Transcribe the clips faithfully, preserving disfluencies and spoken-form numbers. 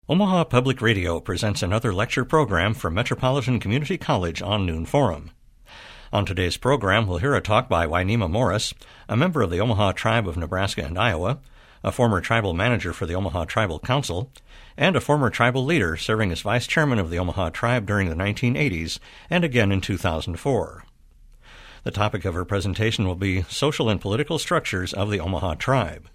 Omaha Public Radio presents another lecture program from Metropolitan Community College on Noon Forum. On today's program, we'll hear a talk by Wynema Morris, a member of the Omaha Tribe of Nebraska and Iowa, a former tribal manager for the Omaha Tribal Council, and a former tribal leader serving as vice chairman of the Omaha Tribe during the nineteen eighties and again in two thousand four. The topic of her presentation will be Social and Political Structures of the Omaha Tribe.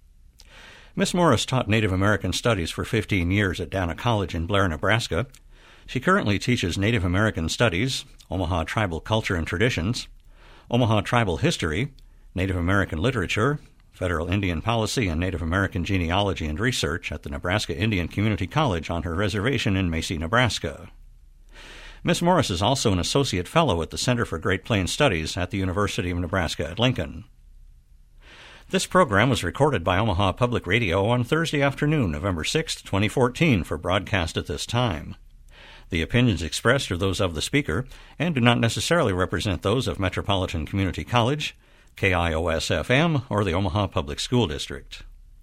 Miss Morris taught Native American Studies for fifteen years at Dana College in Blair, Nebraska. She currently teaches Native American Studies, Omaha Tribal Culture and Traditions, Omaha Tribal History, Native American Literature, Federal Indian Policy, and Native American Genealogy and Research at the Nebraska Indian Community College on her reservation in Macy, Nebraska. Miss Morris is also an Associate Fellow at the Center for Great Plains Studies at the University of Nebraska at Lincoln. This program was recorded by Omaha Public Radio on Thursday afternoon, November sixth, twenty fourteen, for broadcast at this time. The opinions expressed are those of the speaker and do not necessarily represent those of Metropolitan Community College, K I O S F M, or the Omaha Public School District.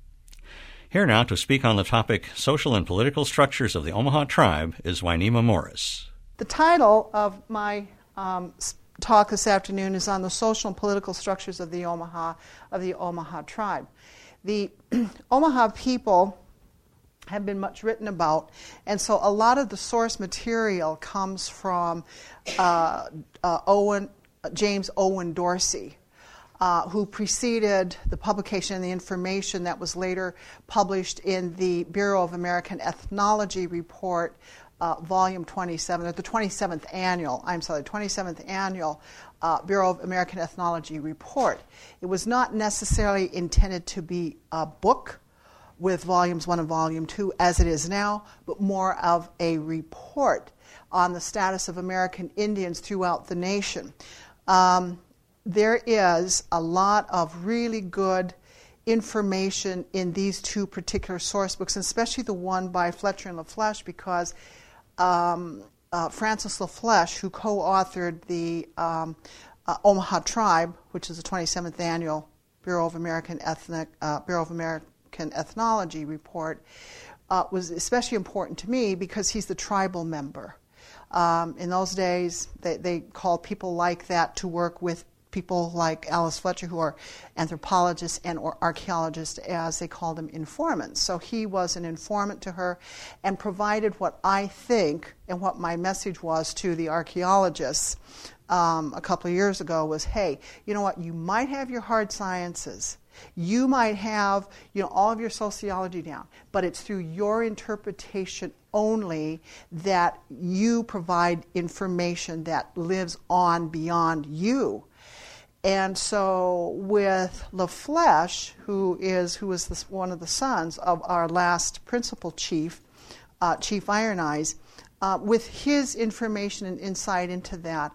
Here now to speak on the topic Social and Political Structures of the Omaha Tribe is Wynema Morris. The title of my um, talk this afternoon is on the social and political structures of the Omaha of the Omaha Tribe. The Omaha people have been much written about, and so a lot of the source material comes from uh, uh, Owen James Owen Dorsey, uh, who preceded the publication of the information that was later published in the Bureau of American Ethnology report. Uh, volume twenty-seven, or the twenty-seventh annual, I'm sorry, twenty-seventh annual uh, Bureau of American Ethnology report. It was not necessarily intended to be a book with volumes one and volume two as it is now, but more of a report on the status of American Indians throughout the nation. Um, there is a lot of really good information in these two particular source books, and especially the one by Fletcher and LaFleche, because Um, uh, Francis LaFleche, who co-authored the um, uh, Omaha Tribe, which is the twenty-seventh annual Bureau of American Ethnic uh, Bureau of American Ethnology report, uh, was especially important to me because he's the tribal member. Um, in those days, they, they called people like that to work with people like Alice Fletcher, who are anthropologists and or archaeologists, as they called them, informants. So he was an informant to her and provided what I think and what my message was to the archaeologists um, a couple of years ago was, hey, you know what, you might have your hard sciences, you might have, you know, all of your sociology down, but it's through your interpretation only that you provide information that lives on beyond you. And so with LaFleche, who is who is this, one of the sons of our last principal chief, uh, Chief Iron Eyes, uh, with his information and insight into that,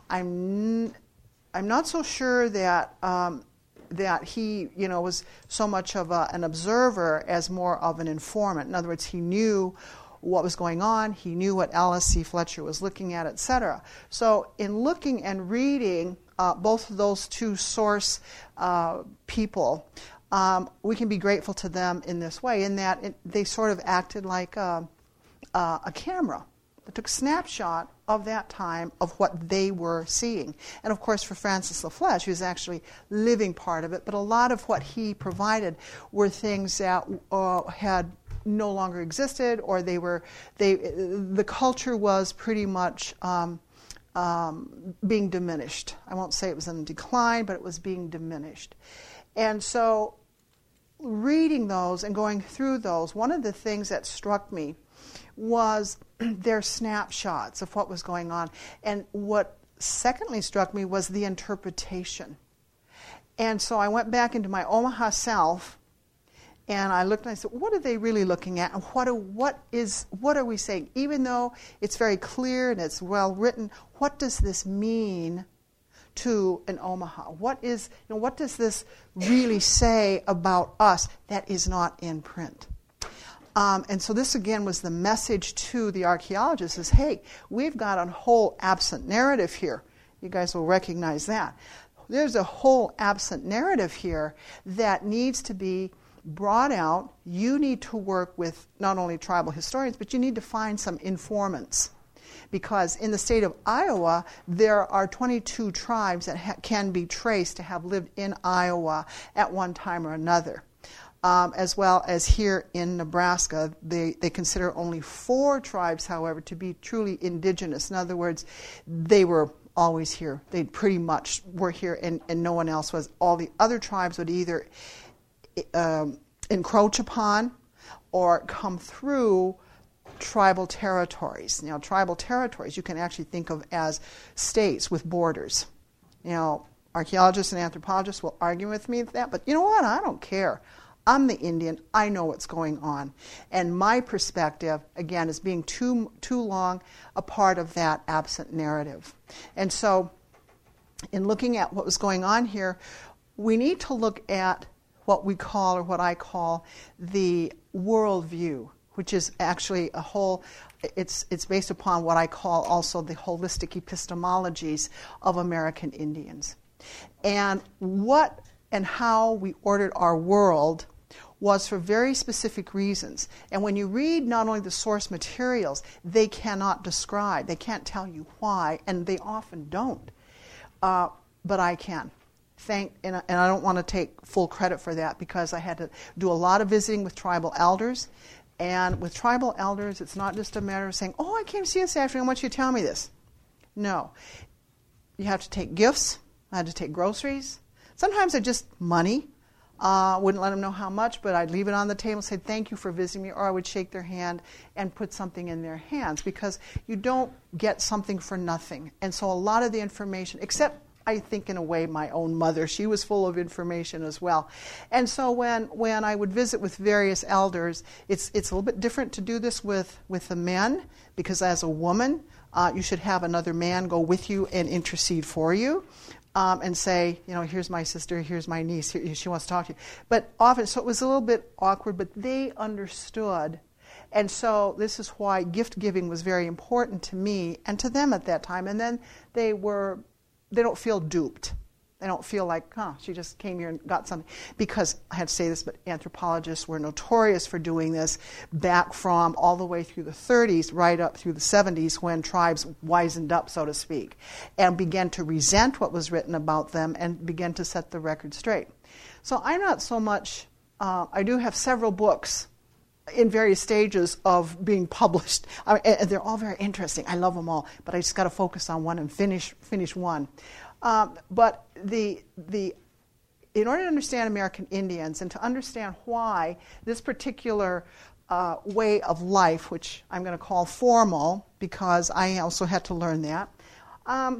I'm n- I'm not so sure that um, that he you know was so much of a, an observer as more of an informant. In other words, he knew what was going on, he knew what Alice C. Fletcher was looking at, et cetera. So in looking and reading Uh, both of those two source uh, people, um, we can be grateful to them in this way, in that it, they sort of acted like a, uh, a camera that took a snapshot of that time of what they were seeing. And of course, for Francis LaFleche, who's actually living part of it, but a lot of what he provided were things that uh, had no longer existed, or they were they the culture was pretty much Um, Um, being diminished. I won't say it was in decline, but it was being diminished. And so reading those and going through those, one of the things that struck me was their snapshots of what was going on. And what secondly struck me was the interpretation. And so I went back into my Omaha self, and I looked and I said, what are they really looking at? And what are, what is what are we saying? Even though it's very clear and it's well written, what does this mean to an Omaha? What is you know what does this really say about us that is not in print? Um, and so this again was the message to the archaeologists: is hey, we've got a whole absent narrative here. You guys will recognize that. There's a whole absent narrative here that needs to be brought out, you need to work with not only tribal historians, but you need to find some informants. Because in the state of Iowa, there are twenty-two tribes that ha- can be traced to have lived in Iowa at one time or another. Um, as well as here in Nebraska, they, they consider only four tribes, however, to be truly indigenous. In other words, they were always here. They pretty much were here, and, and no one else was. All the other tribes would either um, encroach upon or come through tribal territories. Now, tribal territories you can actually think of as states with borders. You know, archaeologists and anthropologists will argue with me with that, but you know what? I don't care. I'm the Indian. I know what's going on. And my perspective, again, is being too too long a part of that absent narrative. And so in looking at what was going on here, we need to look at what we call, or what I call, the worldview, which is actually a whole, it's it's based upon what I call also the holistic epistemologies of American Indians. And what and how we ordered our world was for very specific reasons. And when you read not only the source materials, they cannot describe, they can't tell you why, and they often don't. Uh, but I can. Thank, and, and I don't want to take full credit for that, because I had to do a lot of visiting with tribal elders. And with tribal elders, it's not just a matter of saying, oh, I came to see you this afternoon, I want you to tell me this. No. You have to take gifts. I had to take groceries. Sometimes I just money. I uh, wouldn't let them know how much, but I'd leave it on the table and say, thank you for visiting me, or I would shake their hand and put something in their hands, because you don't get something for nothing. And so a lot of the information, except I think in a way my own mother, she was full of information as well. And so when, when I would visit with various elders, it's it's a little bit different to do this with, with the men, because as a woman, uh, you should have another man go with you and intercede for you. Um, and say, you know, here's my sister, here's my niece, here, she wants to talk to you. But often, so it was a little bit awkward, but they understood. And so this is why gift giving was very important to me and to them at that time. And then they were, they don't feel duped. They don't feel like, huh, she just came here and got something. Because, I had to say this, but anthropologists were notorious for doing this back from all the way through the thirties, right up through the seventies, when tribes wisened up, so to speak, and began to resent what was written about them and began to set the record straight. So I'm not so much, uh, I do have several books in various stages of being published. I mean, and they're all very interesting. I love them all, but I just got to focus on one and finish finish one. Um, but the the in order to understand American Indians and to understand why this particular uh, way of life, which I'm going to call formal, because I also had to learn that, um,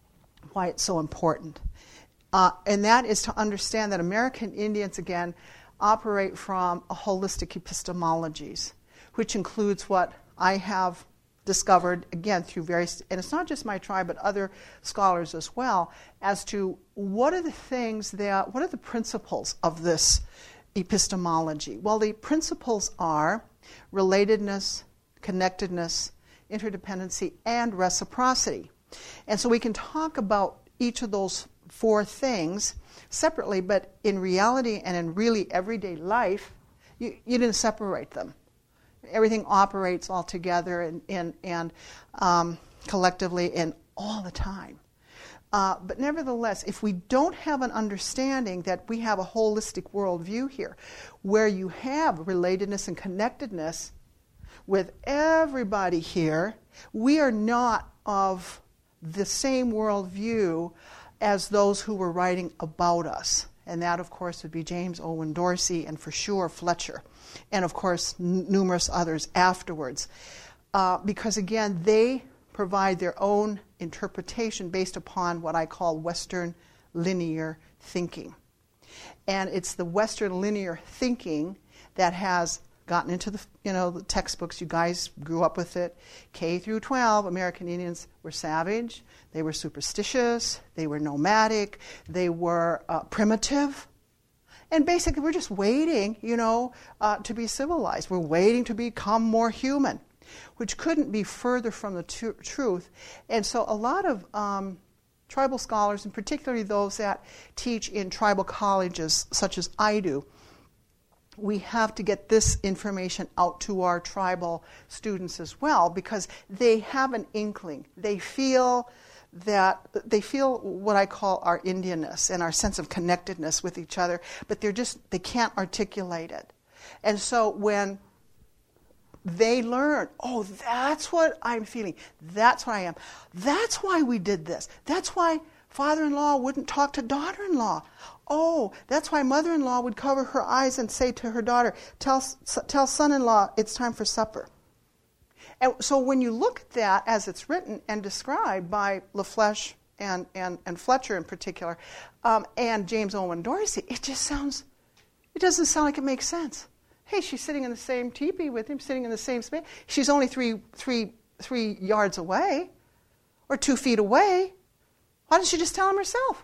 why it's so important. Uh, and that is to understand that American Indians, again, operate from a holistic epistemologies, which includes what I have discovered, again, through various, and it's not just my tribe, but other scholars as well, as to what are the things that, what are the principles of this epistemology? Well, the principles are relatedness, connectedness, interdependency, and reciprocity. And so we can talk about each of those four things separately, but in reality and in really everyday life, you, you didn't separate them. Everything operates all together and, and, and um, collectively and all the time. Uh, but nevertheless, if we don't have an understanding that we have a holistic worldview here, where you have relatedness and connectedness with everybody here, we are not of the same worldview as those who were writing about us. And that, of course, would be James Owen Dorsey and for sure Fletcher. And, of course, n- numerous others afterwards. Uh, because, again, they provide their own interpretation based upon what I call Western linear thinking. And it's the Western linear thinking that has gotten into the, you know, the textbooks. You guys grew up with it. K through twelve, American Indians were savage. They were superstitious. They were nomadic. They were uh, primitive. And basically, we're just waiting, you know, uh, to be civilized. We're waiting to become more human, which couldn't be further from the t- truth. And so a lot of um, tribal scholars, and particularly those that teach in tribal colleges, such as I do, we have to get this information out to our tribal students as well, because they have an inkling. They feel that they feel what I call our Indianness and our sense of connectedness with each other, but they're just they can't articulate it. And so when they learn, oh, that's what I'm feeling. That's what I am. That's why we did this. That's why father-in-law wouldn't talk to daughter-in-law. Oh, that's why mother-in-law would cover her eyes and say to her daughter, tell, tell son-in-law it's time for supper. And so when you look at that as it's written and described by LaFlesche and, and, and Fletcher in particular, um, and James Owen Dorsey, it just sounds, it doesn't sound like it makes sense. Hey, she's sitting in the same teepee with him, sitting in the same space. She's only three, three, three yards away or two feet away. Why doesn't she just tell him herself?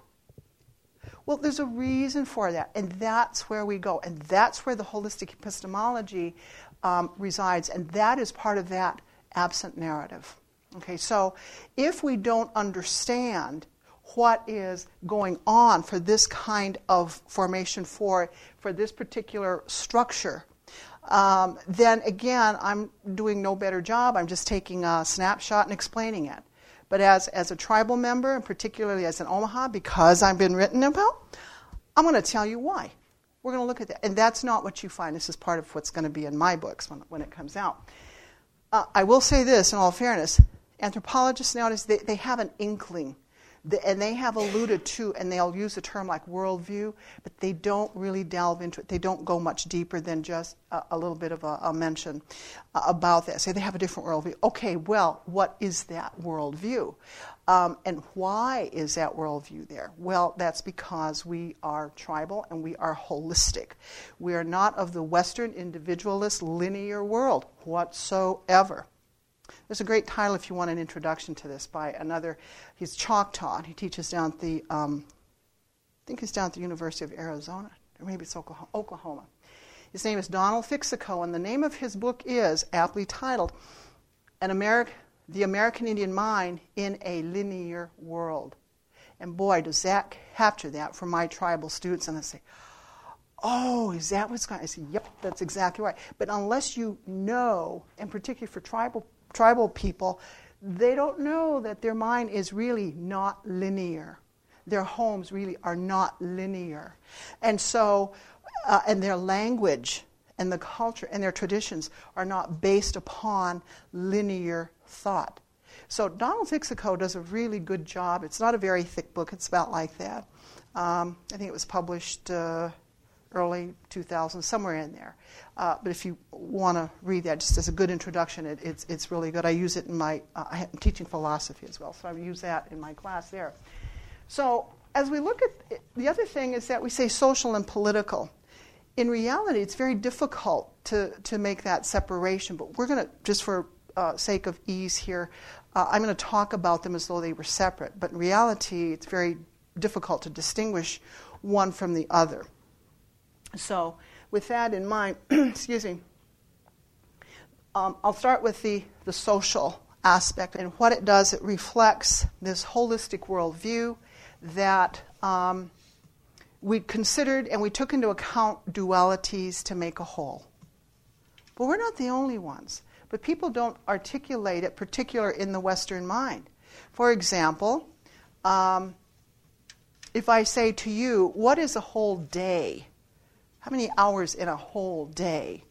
Well, there's a reason for that, and that's where we go, and that's where the holistic epistemology um, resides, and that is part of that absent narrative. Okay, so if we don't understand what is going on for this kind of formation, for, for this particular structure, um, then again, I'm doing no better job. I'm just taking a snapshot and explaining it. But as, as a tribal member, and particularly as an Omaha, because I've been written about, I'm going to tell you why. We're going to look at that. And that's not what you find. This is part of what's going to be in my books when, when it comes out. Uh, I will say this, in all fairness, anthropologists nowadays, they, they have an inkling. And they have alluded to, and they'll use a term like worldview, but they don't really delve into it. They don't go much deeper than just a, a little bit of a, a mention uh, about that. Say they have a different worldview. Okay, well, what is that worldview? Um, and why is that worldview there? Well, that's because we are tribal and we are holistic. We are not of the Western individualist linear world whatsoever. There's a great title if you want an introduction to this by another. He's Choctaw. He teaches down at the, um, I think he's down at the University of Arizona, or maybe it's Oklahoma. Oklahoma. His name is Donald Fixico, and the name of his book is aptly titled "An Ameri- The American Indian Mind in a Linear World." And boy, does that capture that for my tribal students. And I say, oh, is that what's going on? I say, yep, that's exactly right. But unless you know, and particularly for tribal tribal people, they don't know that their mind is really not linear. Their homes really are not linear. And so, uh, and their language and the culture and their traditions are not based upon linear thought. So Donald Fixico does a really good job. It's not a very thick book. It's about like that. Um, I think it was published uh, early two thousand, somewhere in there. Uh, but if you want to read that just as a good introduction, it, it's it's really good. I use it in my, uh, I'm teaching philosophy as well, so I use that in my class there. So as we look at it, the other thing is that we say social and political. In reality, it's very difficult to, to make that separation, but we're going to, just for uh, sake of ease here, uh, I'm going to talk about them as though they were separate. But in reality, it's very difficult to distinguish one from the other. So with that in mind, excuse me, um, I'll start with the, the social aspect. And what it does, it reflects this holistic worldview that um, we considered and we took into account dualities to make a whole. But we're not the only ones. But people don't articulate it, particularly in the Western mind. For example, um, if I say to you, what is a whole day? How many hours in a whole day?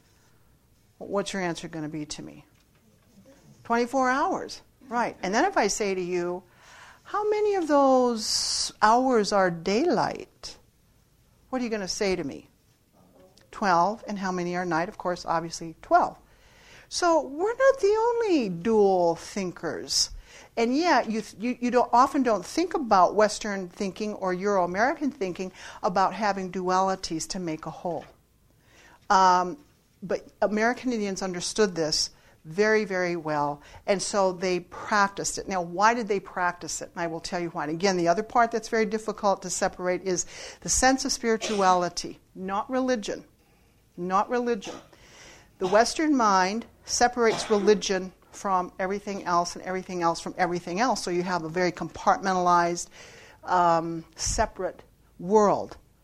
What's your answer going to be to me? twenty-four hours. Right. And then if I say to you, how many of those hours are daylight? What are you going to say to me? twelve. And how many are night? Of course, obviously twelve. So we're not the only dual thinkers. And yet, you you, you don't, often don't think about Western thinking or Euro-American thinking about having dualities to make a whole. Um, but American Indians understood this very, very well, and so they practiced it. Now, why did they practice it? And I will tell you why. And again, the other part that's very difficult to separate is the sense of spirituality, not religion. Not religion. The Western mind separates religion from everything else and everything else from everything else. So you have a very compartmentalized, um, separate world.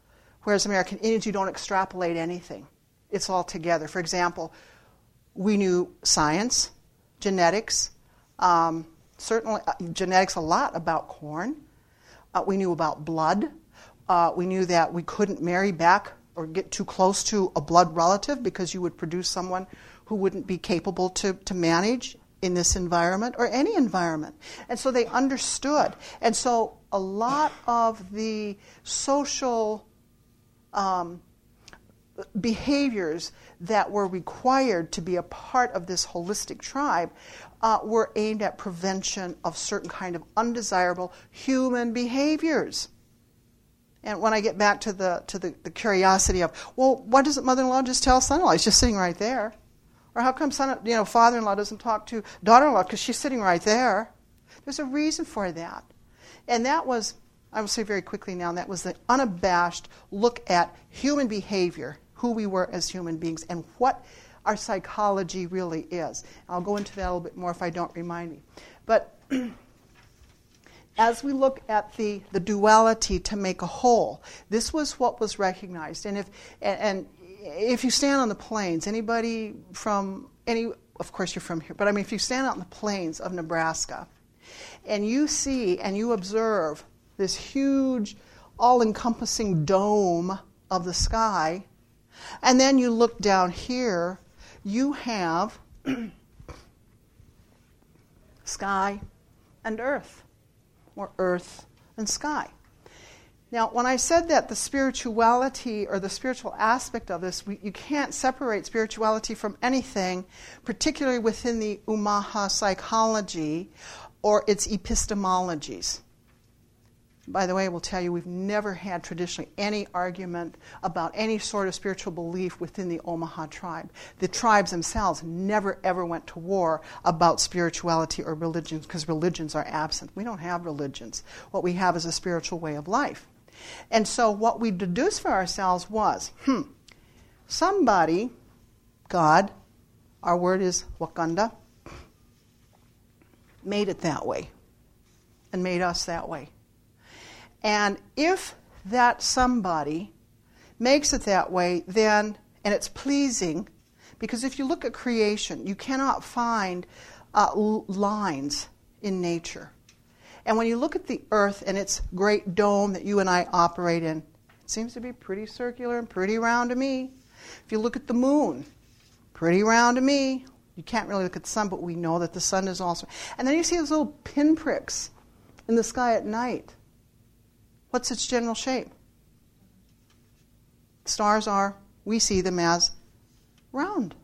Whereas American Indians, you don't extrapolate anything. It's all together. For example, we knew science, genetics, um, certainly uh, genetics a lot about corn. Uh, we knew about blood. Uh, we knew that we couldn't marry back or get too close to a blood relative because you would produce someone who wouldn't be capable to, to manage in this environment or any environment. And so they understood. And so a lot of the social um, behaviors that were required to be a part of this holistic tribe uh, were aimed at prevention of certain kind of undesirable human behaviors. And when I get back to the to the, the curiosity of, well, why doesn't mother-in-law just tell son-in-law? He's just sitting right there. Or how come son, you know, father-in-law doesn't talk to daughter-in-law because she's sitting right there? There's a reason for that. And that was, I will say very quickly now, that was the unabashed look at human behavior, who we were as human beings, and what our psychology really is. I'll go into that a little bit more if I don't remind me. But as we look at the, the duality to make a whole, this was what was recognized. And if and, and if you stand on the plains, anybody from any, of course you're from here, but I mean if you stand out on the plains of Nebraska and you see and you observe this huge, all-encompassing dome of the sky, and then you look down here, you have sky and earth, or earth and sky. Now, when I said that the spirituality or the spiritual aspect of this, we, you can't separate spirituality from anything, particularly within the Omaha psychology or its epistemologies. By the way, I will tell you, we've never had traditionally any argument about any sort of spiritual belief within the Omaha tribe. The tribes themselves never, ever went to war about spirituality or religions because religions are absent. We don't have religions. What we have is a spiritual way of life. And so what we deduced for ourselves was, hmm, somebody, God, our word is Wakanda, made it that way and made us that way. And if that somebody makes it that way, then, and it's pleasing, because if you look at creation, you cannot find uh, l- lines in nature. And when you look at the earth and its great dome that you and I operate in, it seems to be pretty circular and pretty round to me. If you look at the moon, pretty round to me. You can't really look at the sun, but we know that the sun is also. And then you see those little pinpricks in the sky at night. What's its general shape? Stars are, we see them as round.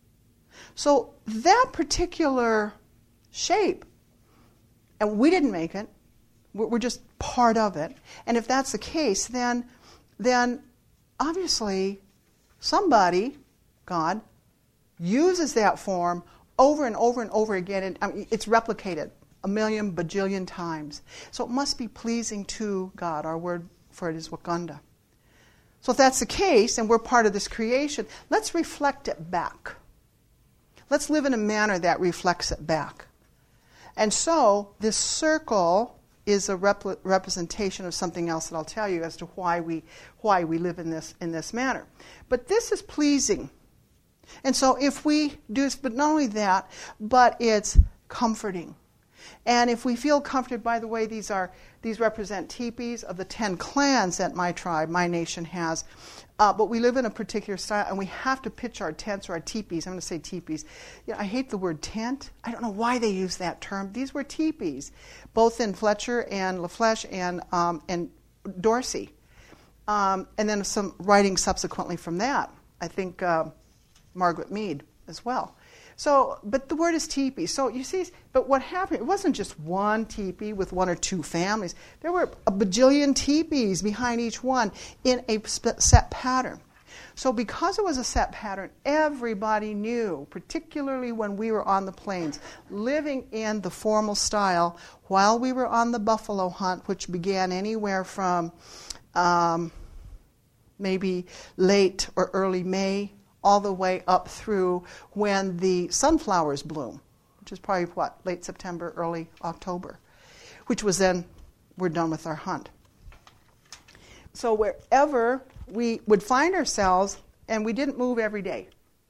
So that particular shape, and we didn't make it, we're just part of it. And if that's the case, then, then obviously somebody, God, uses that form over and over and over again, and I mean, it's replicated a million bajillion times. So it must be pleasing to God. Our word for it is Wakanda. So if that's the case, and we're part of this creation, let's reflect it back. Let's live in a manner that reflects it back. And so this circle is a repl- representation of something else that I'll tell you as to why we why we live in this in this manner. But this is pleasing. And so if we do this, but not only that, but it's comforting. And if we feel comforted, by the way, these are these represent teepees of the ten clans that my tribe, my nation has. Uh, but we live in a particular style, and we have to pitch our tents or our teepees. I'm going to say teepees. You know, I hate the word tent. I don't know why they use that term. These were teepees, both in Fletcher and LaFlèche and um, and Dorsey. Um, and then some writing subsequently from that. I think uh, Margaret Mead as well. So, but the word is teepee. So you see, but what happened, it wasn't just one teepee with one or two families. There were a bajillion teepees behind each one in a set pattern. So because it was a set pattern, everybody knew, particularly when we were on the plains, living in the formal style while we were on the buffalo hunt, which began anywhere from um, maybe late or early May, all the way up through when the sunflowers bloom, which is probably, what, late September, early October, which was then we're done with our hunt. So wherever we would find ourselves, and we didn't move every day.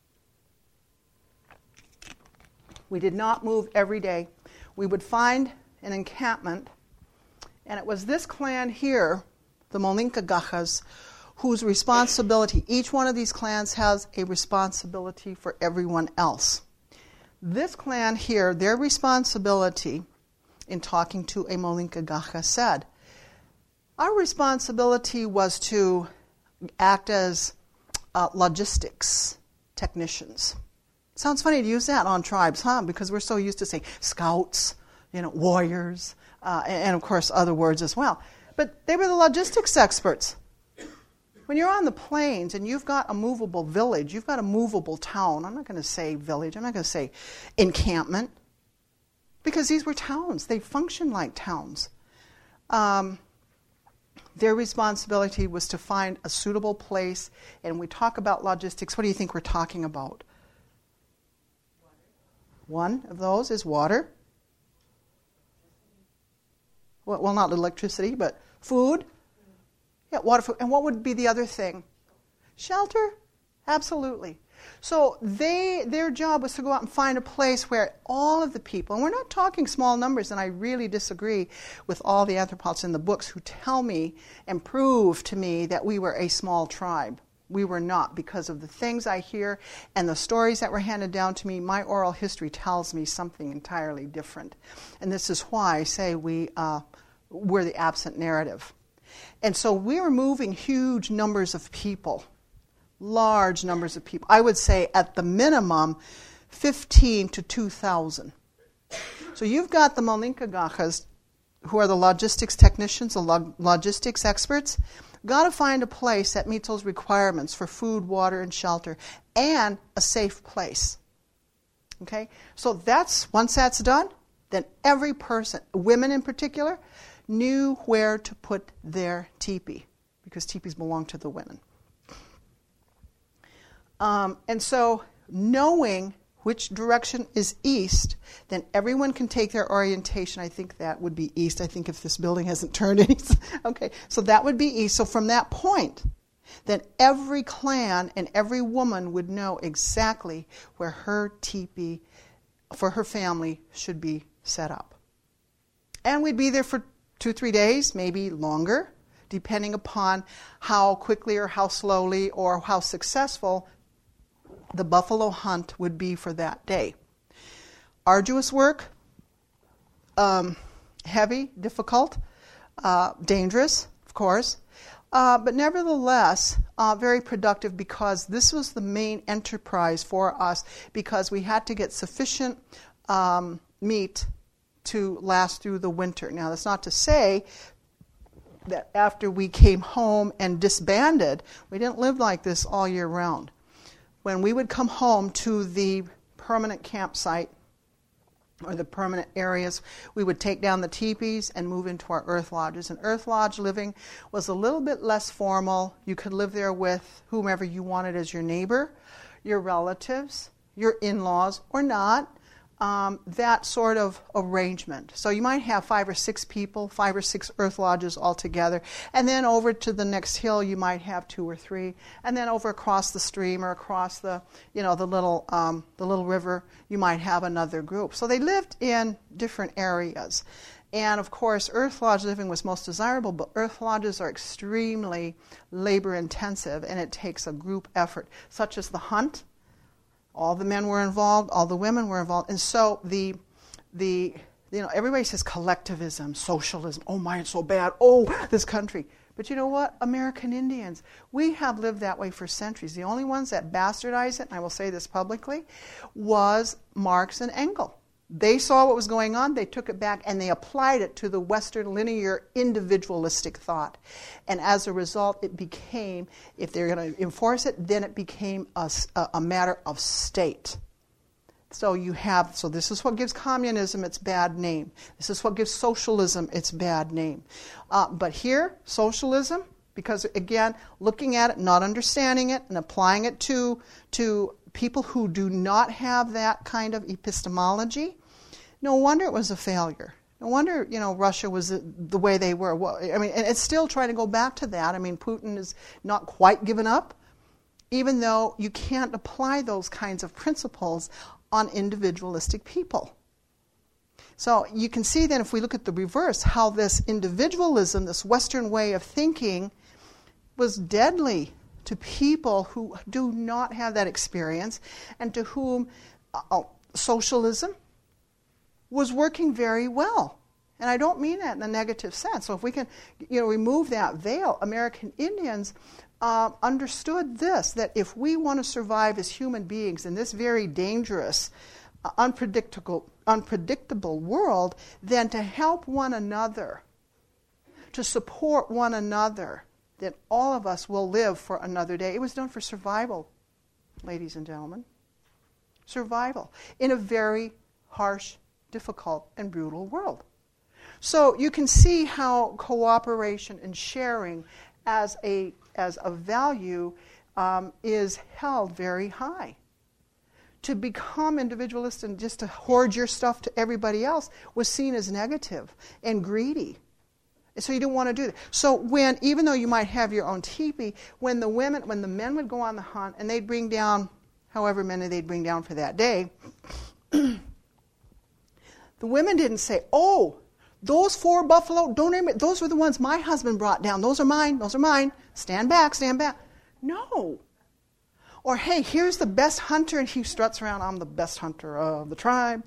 We did not move every day. We would find an encampment, and it was this clan here, the Malinkagahas, whose responsibility, each one of these clans has a responsibility for everyone else. This clan here, their responsibility in talking to a Malinkagaha said, our responsibility was to act as uh, logistics technicians. Sounds funny to use that on tribes, huh? Because we're so used to saying scouts, you know, warriors, uh, and, and of course other words as well. But they were the logistics experts. When you're on the plains and you've got a movable village, you've got a movable town, I'm not going to say village, I'm not going to say encampment, because these were towns. They functioned like towns. Um, their responsibility was to find a suitable place, and we talk about logistics. What do you think we're talking about? One of those is water. Well, well, not electricity, but food. Yeah, water, food. And what would be the other thing? Shelter? Absolutely. So they, their job was to go out and find a place where all of the people, and we're not talking small numbers, and I really disagree with all the anthropologists in the books who tell me and prove to me that we were a small tribe. We were not, because of the things I hear and the stories that were handed down to me. My oral history tells me something entirely different. And this is why I say we, uh, we're the absent narrative. And so we were moving huge numbers of people, large numbers of people. I would say at the minimum fifteen to two thousand. So you've got the Malinkagahas, who are the logistics technicians, the log- logistics experts. Got to find a place that meets those requirements for food, water, and shelter, and a safe place. Okay? So that's, once that's done, then every person, women in particular, knew where to put their teepee, because teepees belong to the women. Um, and so knowing which direction is east, then everyone can take their orientation. I think that would be east. I think if this building hasn't turned any. Okay, so that would be east. So from that point, then every clan and every woman would know exactly where her teepee for her family should be set up. And we'd be there for two, three days, maybe longer, depending upon how quickly or how slowly or how successful the buffalo hunt would be for that day. Arduous work, um, heavy, difficult, uh, dangerous, of course, uh, but nevertheless uh, very productive, because this was the main enterprise for us, because we had to get sufficient um, meat to last through the winter. Now, that's not to say that after we came home and disbanded, we didn't live like this all year round. When we would come home to the permanent campsite or the permanent areas, we would take down the teepees and move into our earth lodges. And earth lodge living was a little bit less formal. You could live there with whomever you wanted as your neighbor, your relatives, your in-laws, or not. Um, that sort of arrangement. So you might have five or six people, five or six earth lodges all together, and then over to the next hill you might have two or three, and then over across the stream or across the, you know, the little um, the little river, you might have another group. So they lived in different areas, and of course, earth lodge living was most desirable. But earth lodges are extremely labor intensive, and it takes a group effort, such as the hunt. All the men were involved, all the women were involved. And so the, the you know, everybody says collectivism, socialism, oh my, it's so bad, oh, this country. But you know what? American Indians, we have lived that way for centuries. The only ones that bastardized it, and I will say this publicly, was Marx and Engels. They saw what was going on, they took it back, and they applied it to the Western linear individualistic thought. And as a result, it became, if they're going to enforce it, then it became a, a matter of state. So you have, so this is what gives communism its bad name. This is what gives socialism its bad name. Uh, but here, socialism, because again, looking at it, not understanding it, and applying it to, to people who do not have that kind of epistemology, no wonder it was a failure. No wonder, you know, Russia was the, the way they were. Well, I mean, and it's still trying to go back to that. I mean, Putin is not quite given up, even though you can't apply those kinds of principles on individualistic people. So you can see then, if we look at the reverse, how this individualism, this Western way of thinking, was deadly to people who do not have that experience, and to whom uh, socialism was working very well. And I don't mean that in a negative sense. So if we can, you know, remove that veil, American Indians uh, understood this, that if we want to survive as human beings in this very dangerous, uh, unpredictable, unpredictable world, then to help one another, to support one another, that all of us will live for another day. It was done for survival, ladies and gentlemen. Survival in a very harsh, difficult, and brutal world. So you can see how cooperation and sharing as a as a value um, is held very high. To become individualist and just to hoard your stuff to everybody else was seen as negative and greedy. And so you didn't want to do that. So when, even though you might have your own teepee, when the women, when the men would go on the hunt and they'd bring down however many they'd bring down for that day, the women didn't say, oh, those four buffalo, don't name it, those were the ones my husband brought down. Those are mine, those are mine. Stand back, stand back. No. Or, hey, here's the best hunter, and he struts around, I'm the best hunter of the tribe.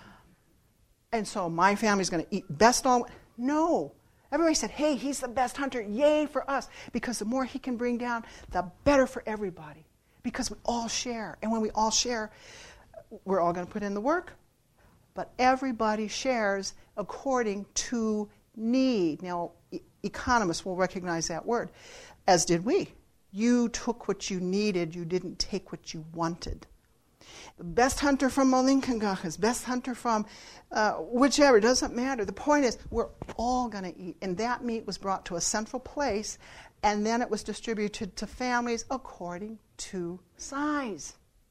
And so my family's going to eat best all. No. Everybody said, hey, he's the best hunter. Yay for us. Because the more he can bring down, the better for everybody. Because we all share. And when we all share, we're all going to put in the work. But everybody shares according to need. Now, e- economists will recognize that word, as did we. You took what you needed. You didn't take what you wanted. The best hunter from Malinkangachas, best hunter from uh, whichever, doesn't matter. The point is, we're all going to eat. And that meat was brought to a central place, and then it was distributed to families according to size.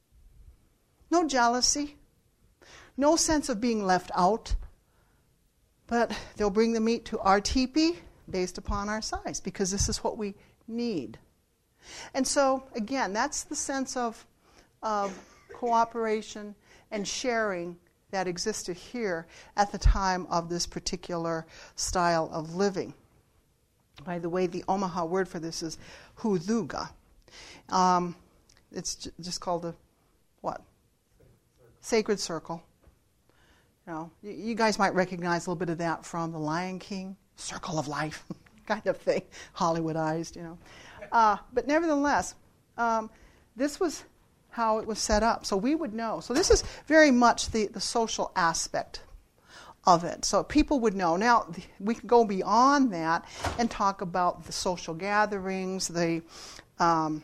No jealousy. No sense of being left out. But they'll bring the meat to our teepee based upon our size, because this is what we need. And so, again, that's the sense of, of cooperation and sharing that existed here at the time of this particular style of living. By the way, the Omaha word for this is huduga. Um, it's j- just called a, what? Sacred circle. You know, you, you guys might recognize a little bit of that from The Lion King, circle of life kind of thing, Hollywoodized, you know. Uh, but nevertheless, um, this was how it was set up. So we would know. So this is very much the, the social aspect of it. So people would know. Now, we can go beyond that and talk about the social gatherings, the um,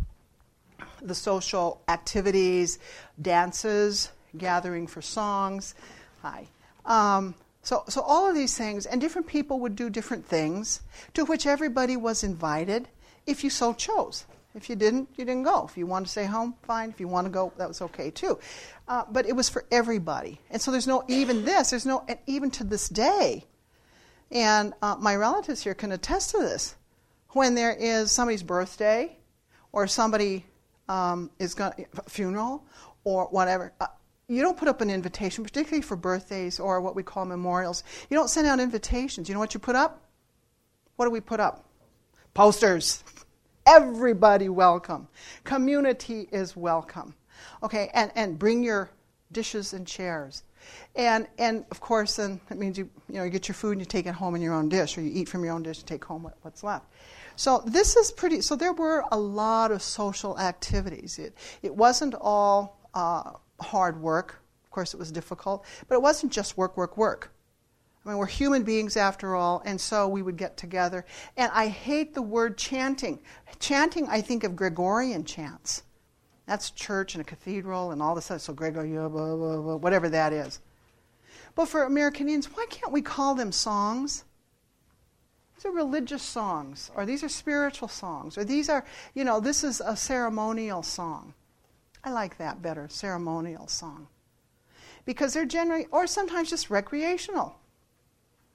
the social activities, dances, gathering for songs. Hi. Um, so, so all of these things, and different people would do different things, to which everybody was invited, if you so chose. If you didn't, you didn't go. If you wanted to stay home, fine. If you want to go, that was okay too. Uh, but it was for everybody. And so there's no, even this, there's no, and even to this day, and uh, my relatives here can attest to this, when there is somebody's birthday, or somebody um, is going a funeral, or whatever, uh, you don't put up an invitation, particularly for birthdays or what we call memorials. You don't send out invitations. You know what you put up? What do we put up? Posters. Everybody welcome. Community is welcome. Okay, and, and bring your dishes and chairs. And and of course, then that means you you know you get your food and you take it home in your own dish, or you eat from your own dish and take home what, what's left. So this is pretty. So there were a lot of social activities. It it wasn't all uh, hard work. Of course, it was difficult, but it wasn't just work, work, work. I mean, we're human beings after all, and so we would get together. And I hate the word chanting. Chanting, I think of Gregorian chants. That's church and a cathedral and all this stuff. So Gregor, blah, blah, blah, whatever that is. But for American Indians, why can't we call them songs? These are religious songs, or these are spiritual songs, or these are, you know, this is a ceremonial song. I like that better, ceremonial song. Because they're generally, or sometimes just recreational.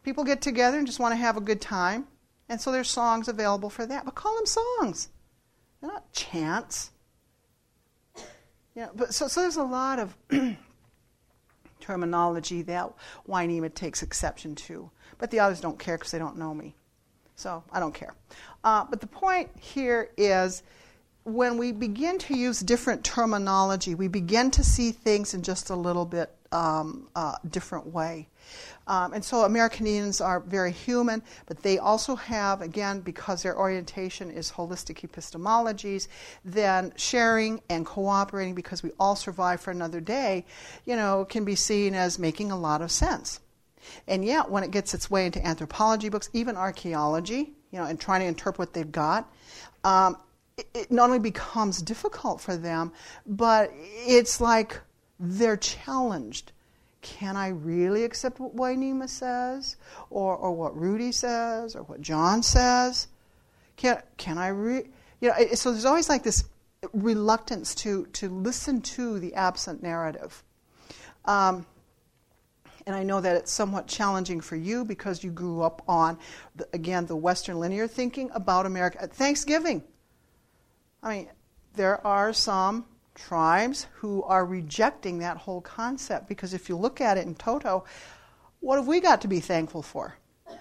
People get together and just want to have a good time. And so there's songs available for that. But call them songs. They're not chants. You know, but so, so there's a lot of terminology that Wainima takes exception to. But the others don't care because they don't know me. So I don't care. Uh, but the point here is when we begin to use different terminology, we begin to see things in just a little bit um, uh, different way. Um, and so American Indians are very human, but they also have, again, because their orientation is holistic epistemologies, then sharing and cooperating because we all survive for another day, you know, can be seen as making a lot of sense. And yet, when it gets its way into anthropology books, even archaeology, you know, and trying to interpret what they've got, um, it, it not only becomes difficult for them, but it's like they're challenged. Can I really accept what Wainima says, or or what Rudy says, or what John says? Can can I re? You know, it, so there's always like this reluctance to to listen to the absent narrative. Um, And I know that it's somewhat challenging for you because you grew up on, the, again, the Western linear thinking about America. Thanksgiving. I mean, there are some tribes who are rejecting that whole concept because if you look at it in toto, what have we got to be thankful for?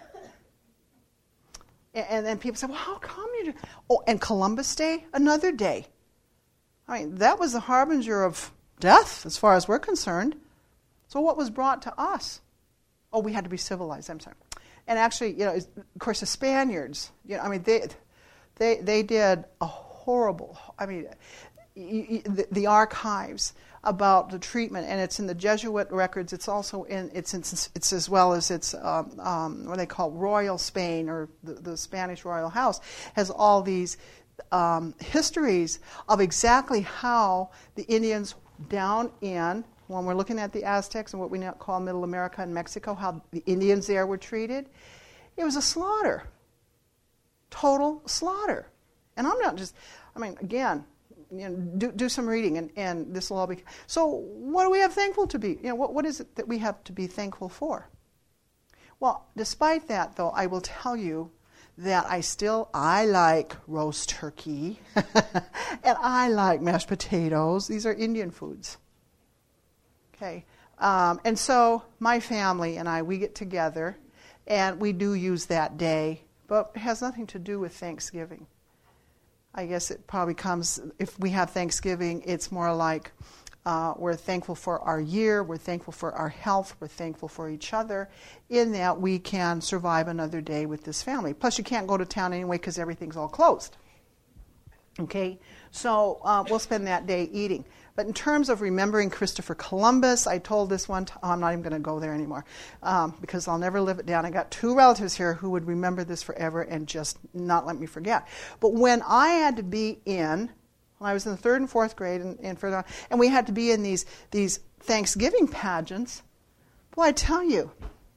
And then people say, well, how come you do? Oh, and Columbus Day, another day. I mean, that was the harbinger of death as far as we're concerned. So what was brought to us? Oh, we had to be civilized. I'm sorry. And actually, you know, of course, the Spaniards. You know, I mean, they they they did a horrible. I mean, y- y- the, the archives about the treatment, and it's in the Jesuit records. It's also in it's in, it's as well as it's um, um, what they call Royal Spain or the, the Spanish Royal House has all these um, histories of exactly how the Indians down in. When we're looking at the Aztecs and what we now call Middle America and Mexico, how the Indians there were treated, it was a slaughter. Total slaughter. And I'm not just, I mean, again, you know, do, do some reading and, and this will all be. So what do we have thankful to be? You know, what, what is it that we have to be thankful for? Well, despite that, though, I will tell you that I still, I like roast turkey and I like mashed potatoes. These are Indian foods. Okay, um, and so my family and I, we get together, and we do use that day, but it has nothing to do with Thanksgiving. I guess it probably comes, if we have Thanksgiving, it's more like uh, we're thankful for our year, we're thankful for our health, we're thankful for each other, in that we can survive another day with this family. Plus, you can't go to town anyway because everything's all closed. Okay, so uh, we'll spend that day eating. But in terms of remembering Christopher Columbus, I told this one time, oh, I'm not even going to go there anymore um, because I'll never live it down. I got two relatives here who would remember this forever and just not let me forget. But when I had to be in, when I was in the third and fourth grade and, and further on, and we had to be in these, these Thanksgiving pageants, boy, I tell you,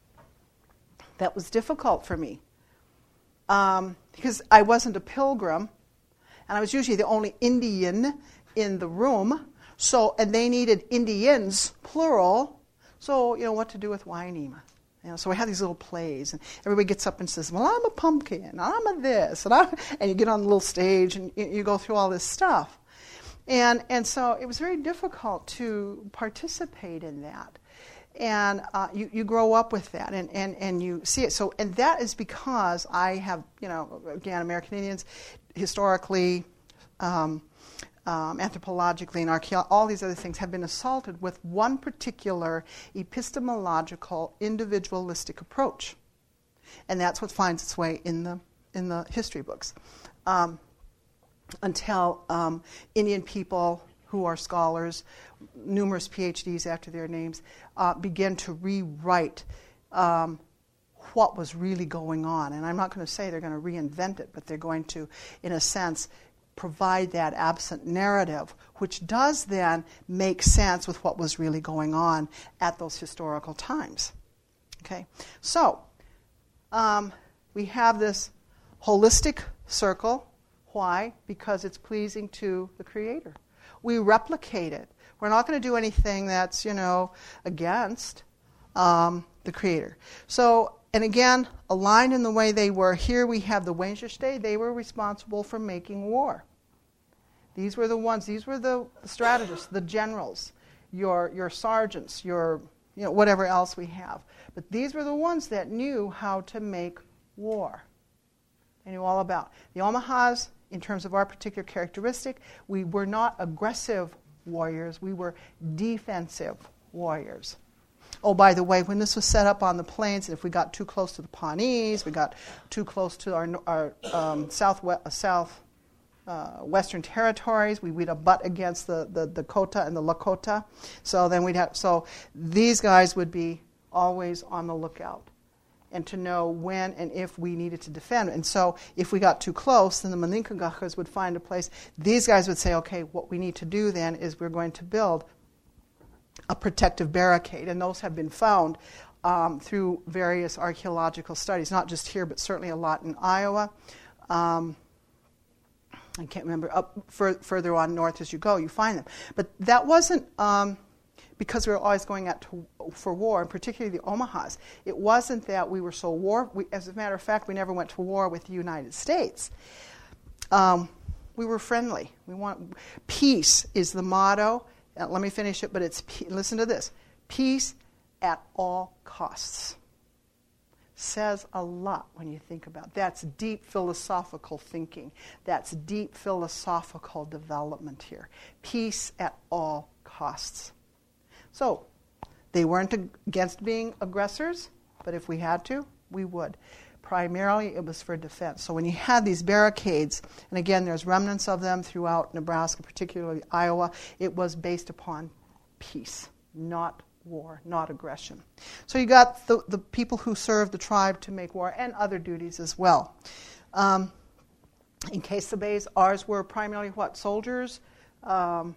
that was difficult for me um, because I wasn't a pilgrim. And I was usually the only Indian in the room. So, and they needed Indians, plural. So, you know, what to do with Wainima. You know, so we have these little plays, and everybody gets up and says, well, I'm a pumpkin, and I'm a this, and, I'm, and you get on the little stage, and you, you go through all this stuff. And and so it was very difficult to participate in that. And uh, you, you grow up with that, and, and, and you see it. So, and that is because I have, you know, again, American Indians, historically, um, um, anthropologically, and archaeology, all these other things have been assaulted with one particular epistemological, individualistic approach. And that's what finds its way in the in the history books. Um, until um, Indian people who are scholars, numerous P H Ds after their names, uh, begin to rewrite um, what was really going on. And I'm not going to say they're going to reinvent it, but they're going to, in a sense, provide that absent narrative, which does then make sense with what was really going on at those historical times. Okay, so um, we have this holistic circle. Why? Because it's pleasing to the Creator. We replicate it. We're not going to do anything that's, you know, against um, the Creator. So, and again, aligned in the way they were, here we have the Weingirste. They were responsible for making war. These were the ones, these were the strategists, the generals, your your sergeants, your, you know, whatever else we have. But these were the ones that knew how to make war. They knew all about. The Omahas, in terms of our particular characteristic, we were not aggressive warriors, we were defensive warriors. Oh, by the way, when this was set up on the plains, and if we got too close to the Pawnees, we got too close to our, our um, south, south uh, western territories, we, we'd abut against the, the Dakota and the Lakota. So then we'd have, so these guys would be always on the lookout and to know when and if we needed to defend. And so if we got too close, then the Maninkagahas would find a place. These guys would say, okay, what we need to do then is we're going to build a protective barricade, and those have been found um, through various archaeological studies, not just here, but certainly a lot in Iowa. Um, I can't remember, up fur- further on north as you go, you find them. But that wasn't um, because we were always going out to, for war, and particularly the Omahas. It wasn't that we were so war. We, as a matter of fact, we never went to war with the United States. Um, we were friendly. We want peace is the motto. Uh, let me finish it, but it's, listen to this, peace at all costs. Says a lot when you think about it. That's deep philosophical thinking. That's deep philosophical development here. Peace at all costs. So, they weren't against being aggressors, but if we had to, we would. Primarily, it was for defense. So when you had these barricades, and again, there's remnants of them throughout Nebraska, particularly Iowa, it was based upon peace, not war, not aggression. So you got the, the people who served the tribe to make war, and other duties as well. Um, in Quesabe's, ours were primarily what? Soldiers? Um,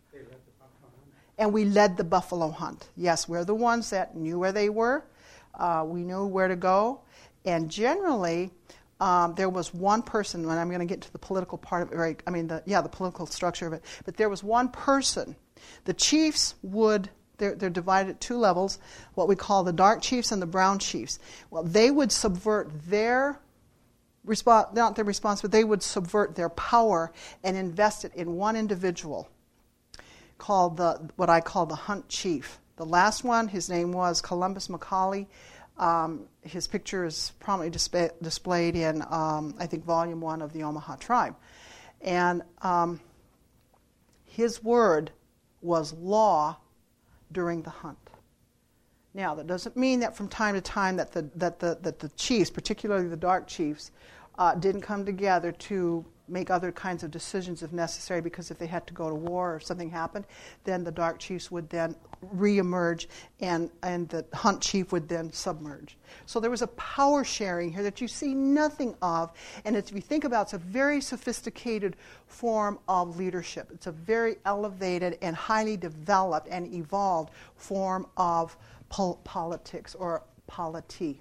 and we led the buffalo hunt. Yes, we're the ones that knew where they were. Uh, we knew where to go. And generally, um, there was one person, and I'm going to get to the political part of it, right? I mean, the, yeah, the political structure of it. But there was one person. The chiefs would, they're, they're divided at two levels, what we call the dark chiefs and the brown chiefs. Well, they would subvert their, response, not their response, but they would subvert their power and invest it in one individual called the, what I call the hunt chief. The last one, his name was Columbus Macaulay. Um, his picture is prominently display, displayed in, um, I think, Volume One of the Omaha Tribe. And um, his word was law during the hunt. Now, that doesn't mean that from time to time that the that the that the chiefs, particularly the dark chiefs, uh, didn't come together to make other kinds of decisions if necessary, because if they had to go to war or something happened, then the dark chiefs would then reemerge and, and the hunt chief would then submerge. So there was a power sharing here that you see nothing of, and if you think about it, it's a very sophisticated form of leadership. It's a very elevated and highly developed and evolved form of pol- politics or polity.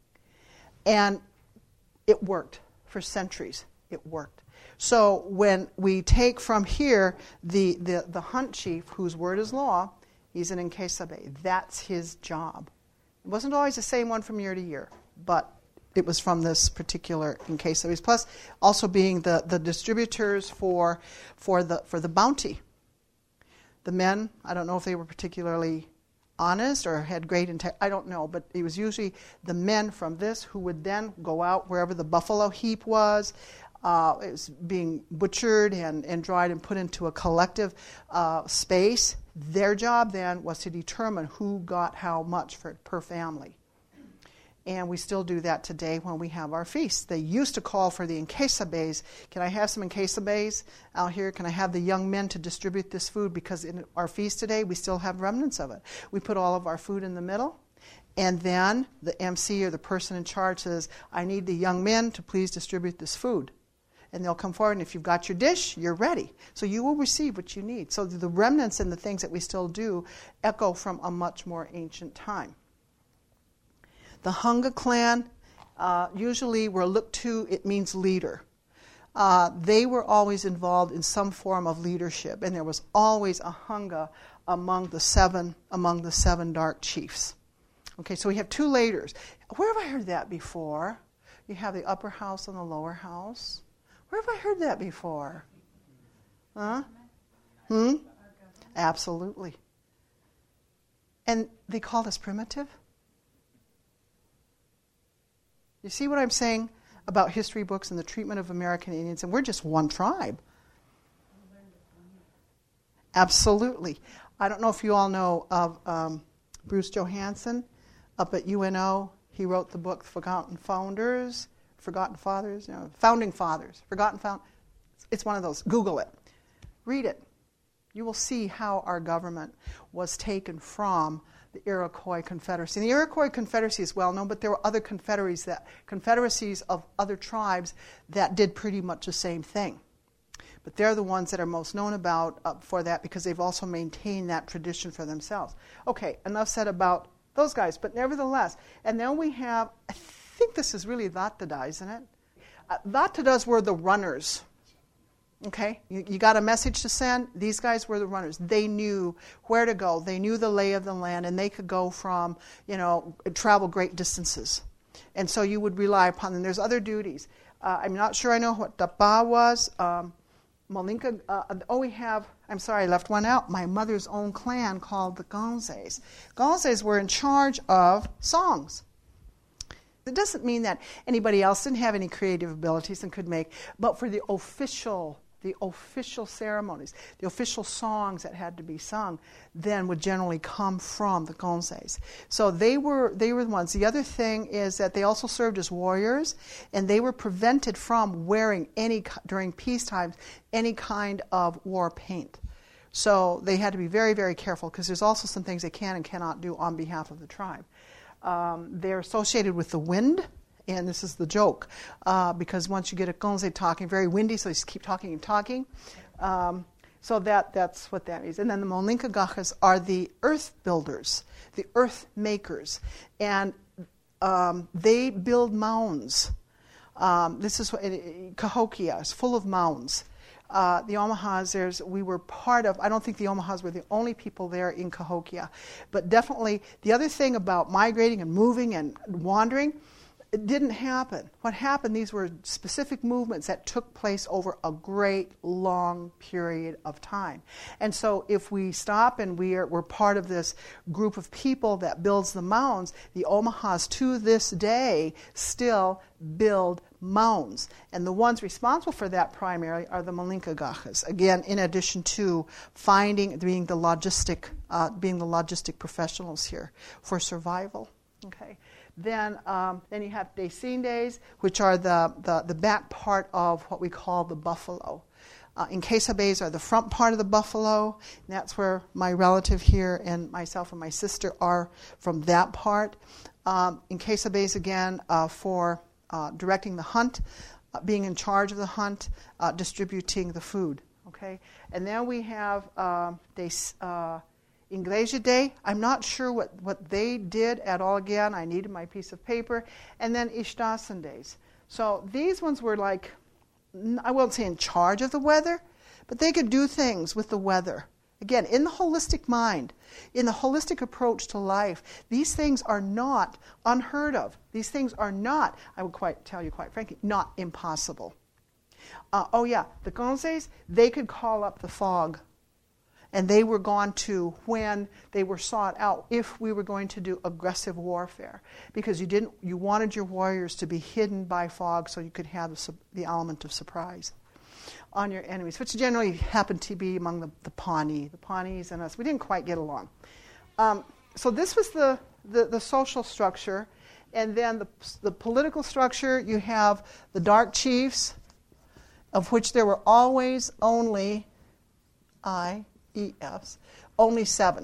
And it worked for centuries. It worked. So when we take from here the, the, the hunt chief, whose word is law, he's an Nkesabe. That's his job. It wasn't always the same one from year to year, but it was from this particular Nkesabe. Plus, also being the, the distributors for for the for the bounty. The men, I don't know if they were particularly honest or had great integrity, I don't know, but it was usually the men from this who would then go out wherever the buffalo heap was. Uh, it was being butchered and, and dried and put into a collective uh, space. Their job then was to determine who got how much for, per family. And we still do that today when we have our feasts. They used to call for the Nkesabes. Can I have some Nkesabes out here? Can I have the young men to distribute this food? Because in our feast today, we still have remnants of it. We put all of our food in the middle. And then the M C or the person in charge says, I need the young men to please distribute this food. And they'll come forward, and if you've got your dish, you're ready. So you will receive what you need. So the remnants and the things that we still do echo from a much more ancient time. The Hunga clan uh, usually were looked to, it means leader. Uh, they were always involved in some form of leadership, and there was always a Hunga among the seven, among the seven dark chiefs. Okay, so we have two layers. Where have I heard that before? You have the upper house and the lower house. Where have I heard that before? Huh? Hmm? Absolutely. And they called us primitive? You see what I'm saying about history books and the treatment of American Indians? And we're just one tribe. Absolutely. I don't know if you all know of um, Bruce Johansson up at U N O. He wrote the book Forgotten Founders, Forgotten Fathers, you know, Founding Fathers, Forgotten Found. It's one of those. Google it. Read it. You will see how our government was taken from the Iroquois Confederacy. And the Iroquois Confederacy is well known, but there were other confederacies that confederacies of other tribes that did pretty much the same thing. But they're the ones that are most known about uh, for that because they've also maintained that tradition for themselves. Okay, enough said about those guys, but nevertheless. And then we have, I think this is really Lattada, isn't it? Uh, Lattadas were the runners. Okay, you, you got a message to send? These guys were the runners. They knew where to go. They knew the lay of the land, and they could go from, you know, travel great distances. And so you would rely upon them. There's other duties. Uh, I'm not sure I know what Tapa was. Um, Molinka, uh, oh, we have, I'm sorry, I left one out, my mother's own clan called the Gonzes. Gonzes were in charge of songs. It doesn't mean that anybody else didn't have any creative abilities and could make, but for the official, the official ceremonies, the official songs that had to be sung, then would generally come from the Gonzes. So they were they were the ones. The other thing is that they also served as warriors, and they were prevented from wearing any during peace times any kind of war paint. So they had to be very, very careful because there's also some things they can and cannot do on behalf of the tribe. Um, they're associated with the wind. And this is the joke, uh, because once you get a Gonze talking, very windy, so you just keep talking and talking. Um, so that that's what that means. And then the Molinkagahas are the earth builders, the earth makers. And um, they build mounds. Um, this is what, Cahokia is full of mounds. Uh, the Omahas, there's, we were part of, I don't think the Omahas were the only people there in Cahokia. But definitely, the other thing about migrating and moving and wandering, it didn't happen. What happened, these were specific movements that took place over a great long period of time. And so if we stop and we are, we're part of this group of people that builds the mounds, the Omahas to this day still build mounds. And the ones responsible for that primarily are the Molinkagahas. Again, in addition to finding, being the logistic, uh, being the logistic professionals here for survival. Okay. Then, um, then you have Desindes, which are the, the, the back part of what we call the buffalo. Uh, Nkesabes are the front part of the buffalo. And that's where my relative here and myself and my sister are from that part. Um, Nkesabes, again, uh, for uh, directing the hunt, uh, being in charge of the hunt, uh, distributing the food. Okay, and then we have uh, Des. Uh, Iglesia Day, I'm not sure what, what they did at all again. I needed my piece of paper. And then Ishtasan days. So these ones were like, I won't say in charge of the weather, but they could do things with the weather. Again, in the holistic mind, in the holistic approach to life, these things are not unheard of. These things are not, I would quite tell you quite frankly, not impossible. Uh, oh yeah, the Gonzes, they could call up the fog. And they were gone to when they were sought out if we were going to do aggressive warfare, because you didn't, you wanted your warriors to be hidden by fog so you could have the, the element of surprise on your enemies, which generally happened to be among the, the Pawnee, the Pawnees and us. We didn't quite get along. Um, so this was the, the, the social structure, and then the, the political structure. You have the dark chiefs, of which there were always only I. E Fs, only seven.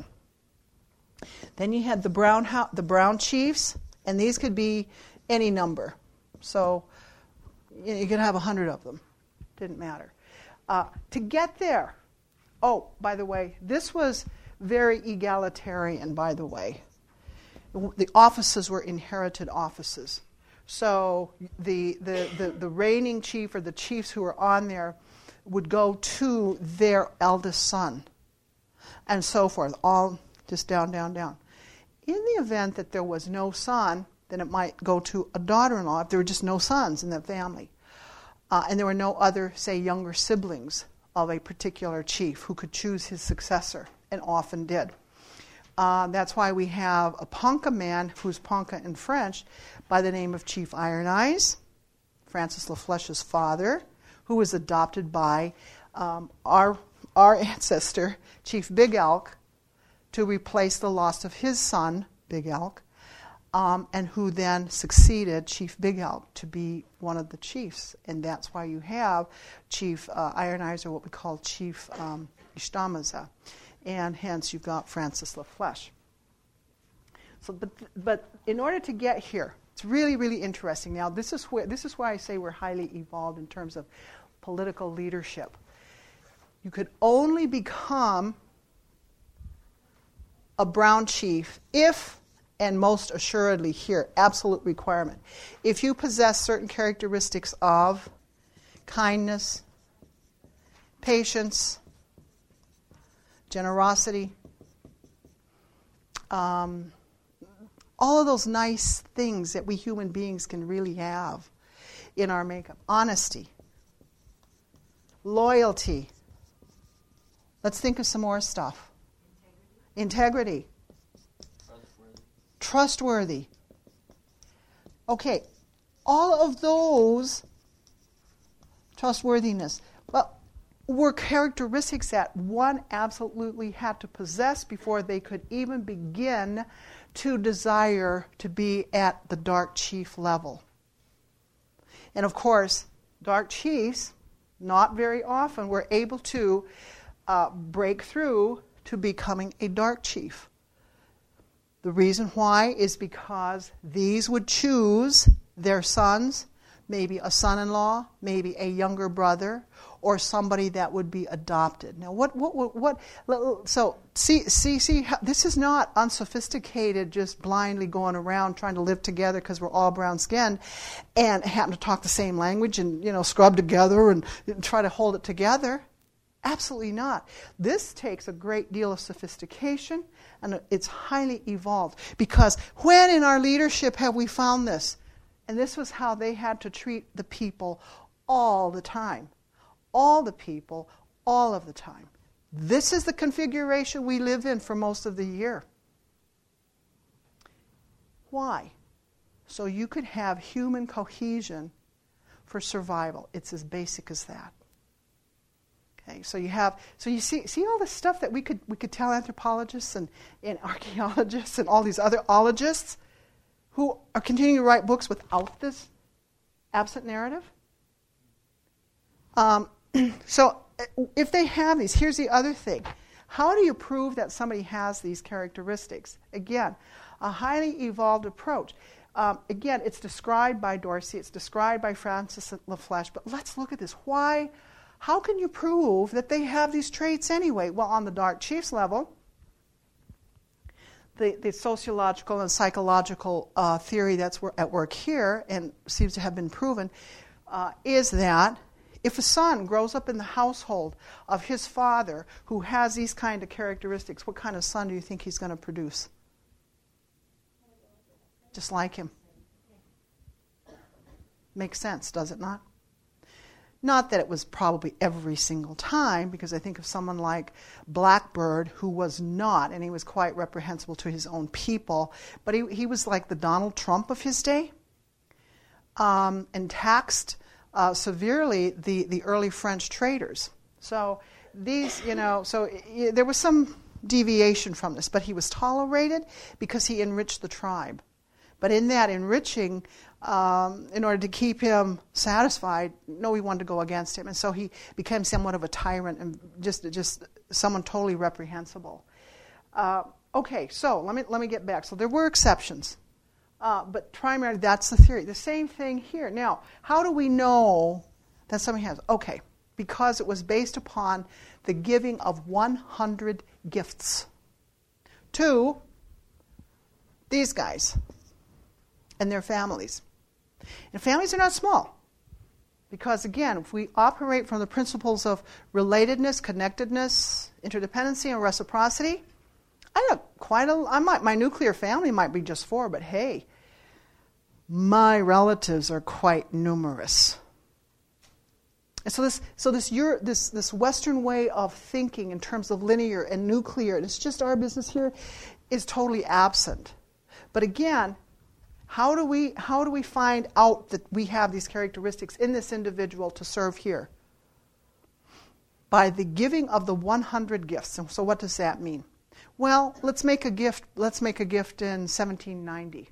Then you had the brown ho- the brown chiefs, and these could be any number. So you, know, you could have a hundred of them. Didn't matter. Uh, to get there, oh, by the way, this was very egalitarian, by the way. The offices were inherited offices. So the, the, the, the reigning chief or the chiefs who were on there would go to their eldest son. And so forth, all just down, down, down. In the event that there was no son, then it might go to a daughter-in-law if there were just no sons in the family. Uh, and there were no other, say, younger siblings of a particular chief who could choose his successor, and often did. Uh, that's why we have a Ponca man, who's Ponca in French, by the name of Chief Iron Eyes, Francis La Flèche's father, who was adopted by um, our, our ancestor, Chief Big Elk, to replace the loss of his son, Big Elk, um, and who then succeeded Chief Big Elk to be one of the chiefs. And that's why you have Chief uh, Iron Eyes, or what we call Chief um, Ishtamaza. And hence you've got Francis La Flèche. So, but, but in order to get here, it's really, really interesting. Now, this is where this is why I say we're highly evolved in terms of political leadership. You could only become a brown chief if, and most assuredly here, absolute requirement, if you possess certain characteristics of kindness, patience, generosity, um, all of those nice things that we human beings can really have in our makeup. Honesty, loyalty. Let's think of some more stuff. Integrity. Trustworthy. Trustworthy. Okay, all of those, trustworthiness, well, were characteristics that one absolutely had to possess before they could even begin to desire to be at the dark chief level. And of course, dark chiefs, not very often, were able to uh, break through to becoming a dark chief. The reason why is because these would choose their sons, maybe a son-in-law, maybe a younger brother, or somebody that would be adopted. Now, what, what, what, what so see, see, see, this is not unsophisticated, just blindly going around trying to live together because we're all brown-skinned and happen to talk the same language and, you know, scrub together and try to hold it together. Absolutely not. This takes a great deal of sophistication, and it's highly evolved. Because when in our leadership have we found this? And this was how they had to treat the people all the time. All the people, all of the time. This is the configuration we live in for most of the year. Why? So you could have human cohesion for survival. It's as basic as that. Okay, so you have, so you see, see all the stuff that we could we could tell anthropologists and, and archaeologists and all these other ologists who are continuing to write books without this absent narrative. Um, so if they have these, here's the other thing: how do you prove that somebody has these characteristics? Again, a highly evolved approach. Um, again, it's described by Dorsey, it's described by Francis La Flèche. But let's look at this. Why? How can you prove that they have these traits anyway? Well, on the dark chiefs level, the, the sociological and psychological uh, theory that's at work here, and seems to have been proven, uh, is that if a son grows up in the household of his father who has these kind of characteristics, what kind of son do you think he's going to produce? Just like him. Makes sense, does it not? Not that it was probably every single time, because I think of someone like Blackbird, who was not, and he was quite reprehensible to his own people, but he, he was like the Donald Trump of his day, um, and taxed uh, severely the, the early French traders. So these, you know, so y- there was some deviation from this, but he was tolerated because he enriched the tribe. But in that enriching, um, in order to keep him satisfied, no, we wanted to go against him. And so he became somewhat of a tyrant and just just someone totally reprehensible. Uh, okay, so let me let me get back. So there were exceptions. Uh, but primarily, that's the theory. The same thing here. Now, how do we know that somebody has? Okay, because it was based upon the giving of one hundred gifts to these guys and their families. And families are not small. Because, again, if we operate from the principles of relatedness, connectedness, interdependency, and reciprocity, I don't quite a, I might, my nuclear family might be just four, but hey, my relatives are quite numerous. And so this, so this, Euro, this, this Western way of thinking in terms of linear and nuclear, and it's just our business here, is totally absent. But again, how do we, how do we find out that we have these characteristics in this individual to serve here? By the giving of the one hundred gifts. And so what does that mean? Well, let's make a gift. Let's make a gift in seventeen ninety.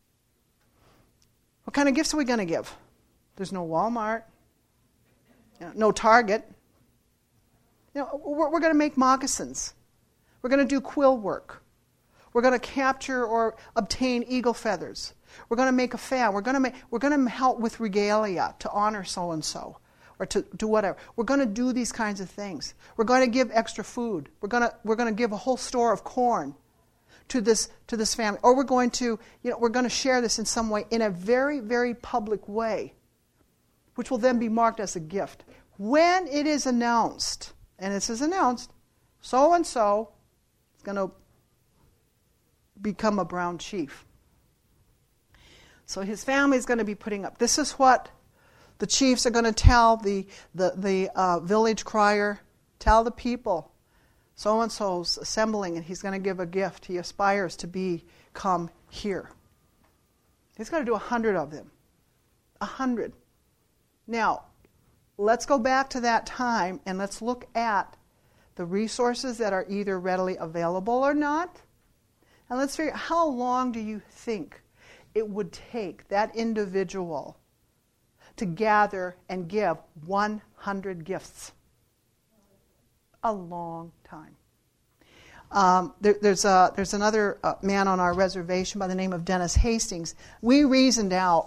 What kind of gifts are we going to give? There's no Walmart, you know, no Target. You know, we're, we're going to make moccasins. We're going to do quill work. We're going to capture or obtain eagle feathers. We're going to make a fan. We're going to make. We're going to help with regalia to honor so and so, or to do whatever. We're going to do these kinds of things. We're going to give extra food. We're going to we're going to give a whole store of corn to this to this family, or we're going to you know we're going to share this in some way in a very very public way, which will then be marked as a gift. When it is announced, and it is announced, so and so is going to become a brown chief. So his family is going to be putting up. This is what the chiefs are going to tell the the the uh, village crier. Tell the people, so and so's assembling, and he's going to give a gift. He aspires to become here. He's going to do a hundred of them. A hundred. Now, let's go back to that time and let's look at the resources that are either readily available or not. And let's figure out, how long do you think it would take that individual to gather and give one hundred gifts? A long time. Um, there, there's, a, there's another uh, man on our reservation by the name of Dennis Hastings. We reasoned out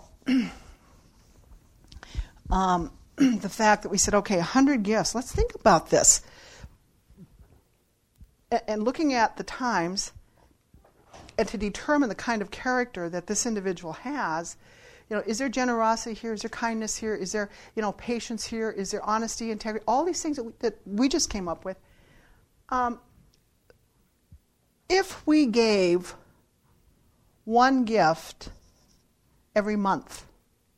um, the fact that we said, okay, one hundred gifts. Let's think about this. A- and looking at the times, and to determine the kind of character that this individual has, you know, is there generosity here? Is there kindness here? Is there, you know, patience here? Is there honesty, integrity? All these things that we, that we just came up with. Um, if we gave one gift every month,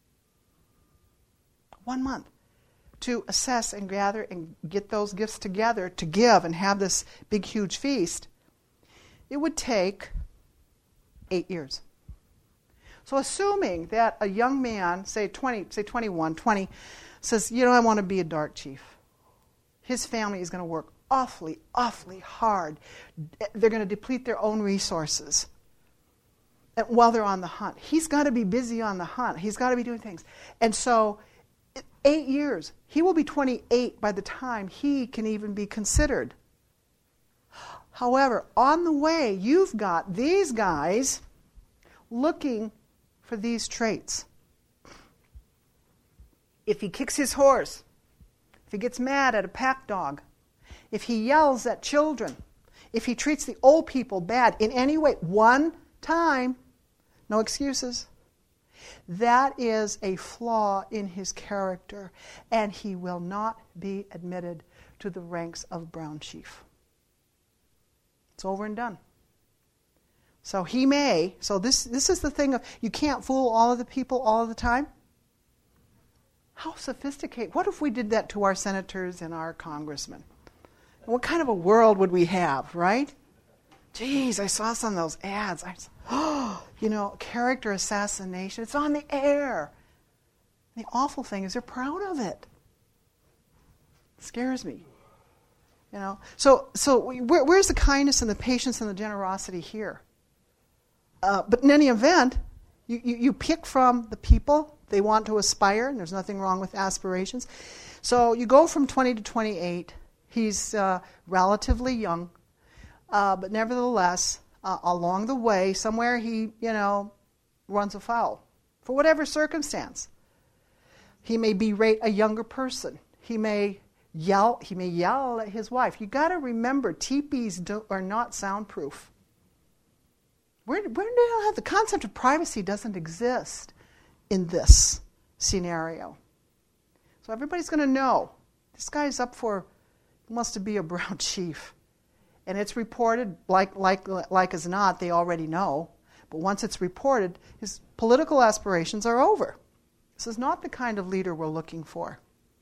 one month, to assess and gather and get those gifts together to give and have this big, huge feast, it would take eight years. So assuming that a young man, say twenty, say twenty-one, twenty, says, you know, I want to be a dark chief. His family is going to work awfully, awfully hard. They're going to deplete their own resources while they're on the hunt. He's got to be busy on the hunt. He's got to be doing things. And so eight years. He will be twenty-eight by the time he can even be considered. However, on the way, you've got these guys looking for these traits. If he kicks his horse, if he gets mad at a pack dog, if he yells at children, if he treats the old people bad in any way, one time, no excuses, that is a flaw in his character, and he will not be admitted to the ranks of brown chief. It's over and done. So he may, so this, this is the thing of, you can't fool all of the people all of the time. How sophisticated. What if we did that to our senators and our congressmen? What kind of a world would we have, right? Geez, I saw some of those ads. I was, oh, you know, character assassination. It's on the air. The awful thing is they're proud of it. It scares me. You know, so so where, where's the kindness and the patience and the generosity here? Uh, but in any event, you, you, you pick from the people. They want to aspire, and there's nothing wrong with aspirations. So you go from twenty to twenty-eight. He's uh, relatively young, uh, but nevertheless, uh, along the way, somewhere he, you know, runs afoul for whatever circumstance. He may berate a younger person. He may yell. He may yell at his wife. You got to remember, teepees do, are not soundproof. Where, where do you have the concept of privacy doesn't exist in this scenario? So everybody's going to know this guy's up for, wants to be a brown chief. and it's reported, like, like, like as not, they already know, but once it's reported, his political aspirations are over. This is not the kind of leader we're looking for.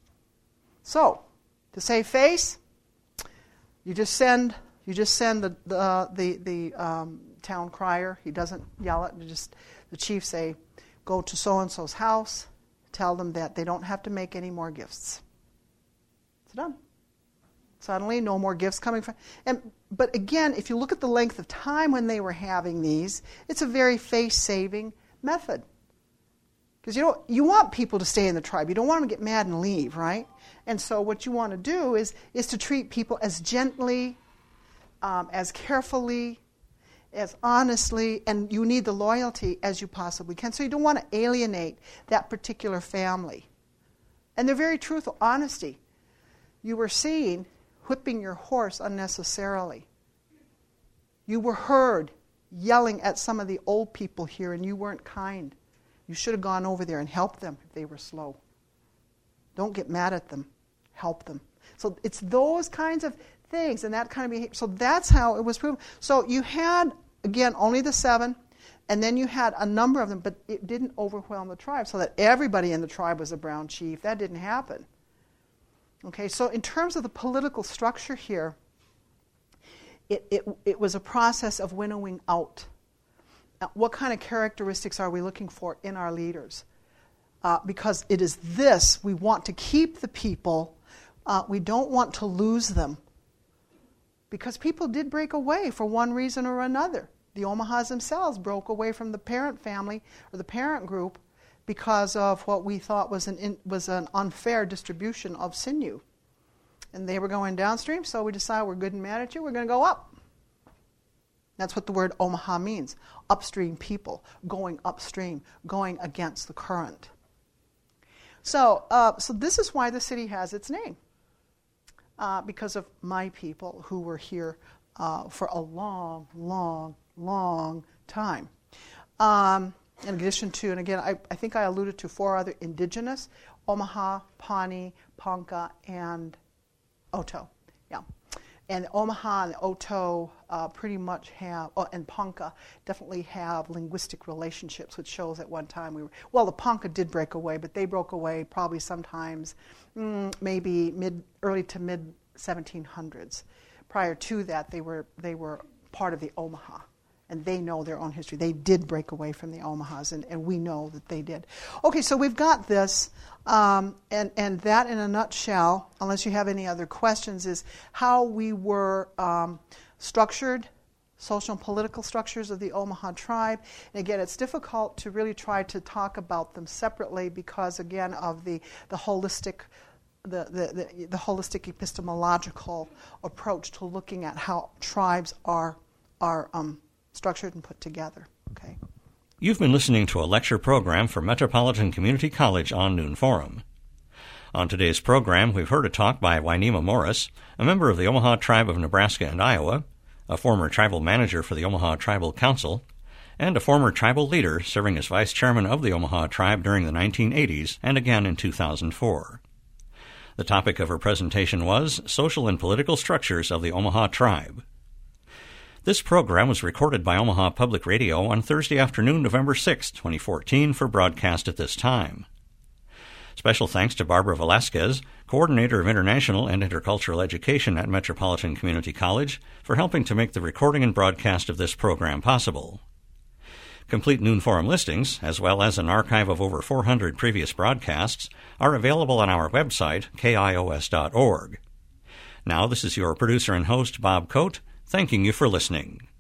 So, to save face, you just send you just send the the uh, the, the um, town crier. He doesn't yell it. You just the chief say, go to so and so's house, tell them that they don't have to make any more gifts. It's done. Suddenly, no more gifts coming from. And but again, if you look at the length of time when they were having these, it's a very face-saving method. Because you don't, you want people to stay in the tribe. You don't want them to get mad and leave, right? And so what you want to do is is to treat people as gently, um, as carefully, as honestly, and you need the loyalty as you possibly can. So you don't want to alienate that particular family. And they're very truthful. Honesty. You were seen whipping your horse unnecessarily. You were heard yelling at some of the old people here, and you weren't kind. You should have gone over there and helped them if they were slow. Don't get mad at them. Help them. So it's those kinds of things and that kind of behavior. So that's how it was proven. So you had, again, only the seven, and then you had a number of them, but it didn't overwhelm the tribe so that everybody in the tribe was a brown chief. That didn't happen. Okay, so in terms of the political structure here, it, it, it was a process of winnowing out. Now, what kind of characteristics are we looking for in our leaders? Uh, because it is this, we want to keep the people, uh, we don't want to lose them. Because people did break away for one reason or another. The Omahas themselves broke away from the parent family or the parent group because of what we thought was an in, was an unfair distribution of sinew. And they were going downstream, so we decided we're good and mad at you, we're going to go up. That's what the word Omaha means. Upstream people, going upstream, going against the current. So, uh, so this is why the city has its name. Uh, because of my people who were here uh, for a long, long, long time. Um, in addition to, and again, I, I think I alluded to four other indigenous, Omaha, Pawnee, Ponca, and Oto. Yeah. And Omaha and Oto uh, pretty much have, oh, and Ponca definitely have linguistic relationships, which shows at one time we were, well, the Ponca did break away, but they broke away probably sometimes, mm, maybe mid, early to mid seventeen hundreds. Prior to that, they were they were part of the Omaha, and they know their own history. They did break away from the Omahas, and, and we know that they did. Okay, so we've got this, um, and, and that in a nutshell, unless you have any other questions, is how we were um, structured, social and political structures of the Omaha tribe. And again, it's difficult to really try to talk about them separately because, again, of the, the holistic The, the, the, the holistic epistemological approach to looking at how tribes are are um, structured and put together. Okay. You've been listening to a lecture program from Metropolitan Community College on Noon Forum. On today's program, we've heard a talk by Wynema Morris, a member of the Omaha Tribe of Nebraska and Iowa, a former tribal manager for the Omaha Tribal Council, and a former tribal leader serving as vice chairman of the Omaha Tribe during the nineteen eighties and again in two thousand four. The topic of her presentation was Social and Political Structures of the Omaha Tribe. This program was recorded by Omaha Public Radio on Thursday afternoon, November sixth, twenty fourteen, for broadcast at this time. Special thanks to Barbara Velasquez, Coordinator of International and Intercultural Education at Metropolitan Community College, for helping to make the recording and broadcast of this program possible. Complete Noon Forum listings, as well as an archive of over four hundred previous broadcasts, are available on our website, K I O S dot org. Now, this is your producer and host, Bob Coate, thanking you for listening.